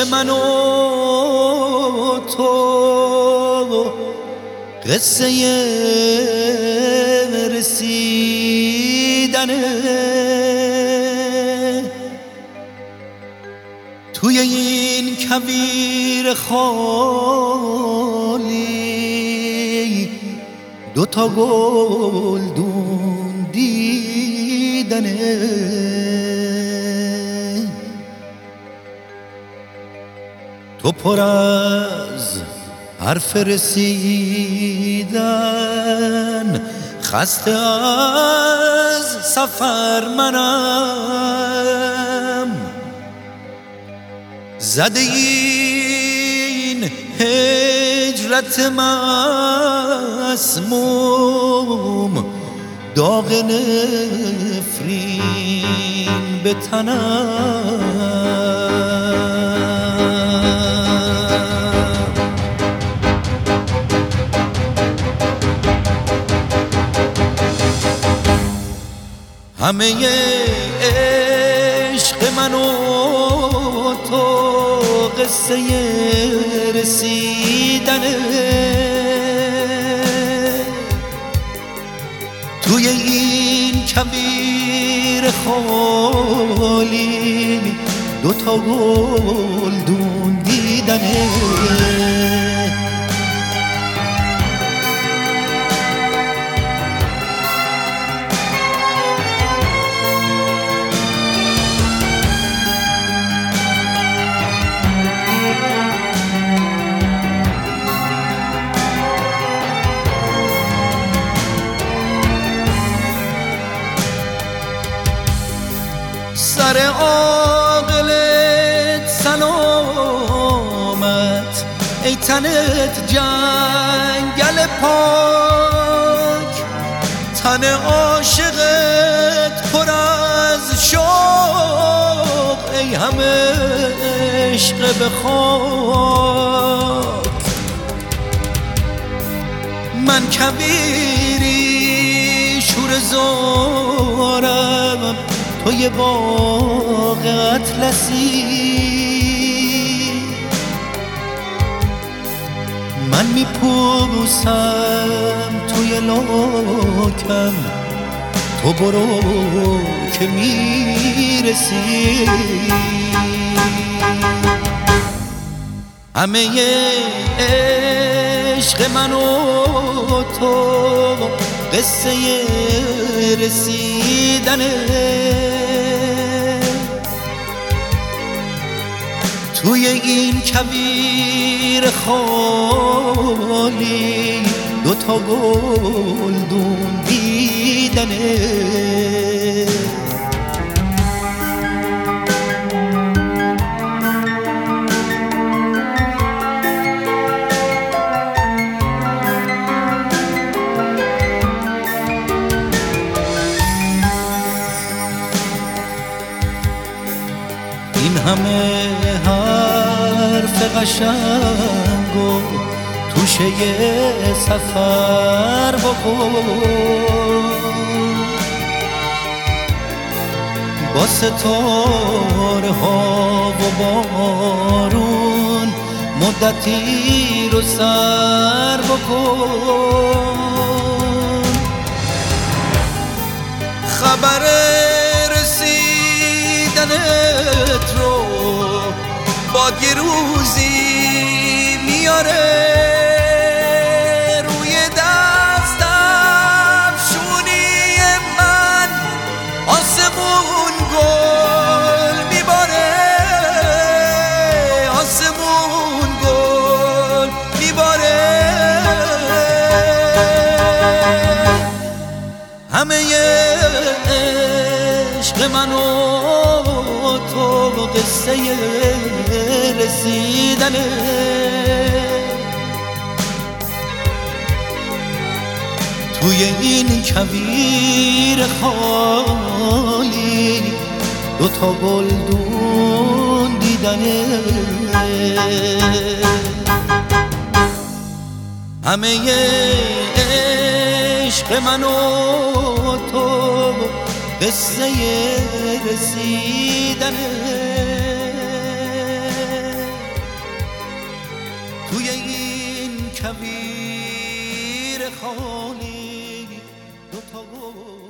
من و تو قصه رسیدنه توی این کویر خالی دوتا گلدون دیدنه تو پر از حرف رسیدن خسته از سفر منم زده این هجرت مسموم داغ نفرین به تنم همه عشق من و تو قصه رسیدنه توی این کویر خالی دوتا گلدون دیدنه سر عاقلت سلامت ای تنت جنگل پاک تن عاشقت پر از شوق ای همه عشق به خاک من کویری شور زارم توی باغ اطلسی من میپوسم توی لاکم تو برو که میرسی همه عشق من و تو قصه رسیدنه توی این کویر خالی دوتا گلدون دیدنه این همه حرف قشنگ و توشه سفر بکن با ستاره ها و بارون مدتی رو سر بکن خبر رسیدنت رو باد یه روزی میاره روی دستم شونی من آسمون گل میباره آسمون گل میباره همه عشق من و تو قصه رسیدنه توی این کویر خالی دوتا گلدون دیدنه همه عشق من و تو قصه رسیدنه توی این کویر خالی دوتا گل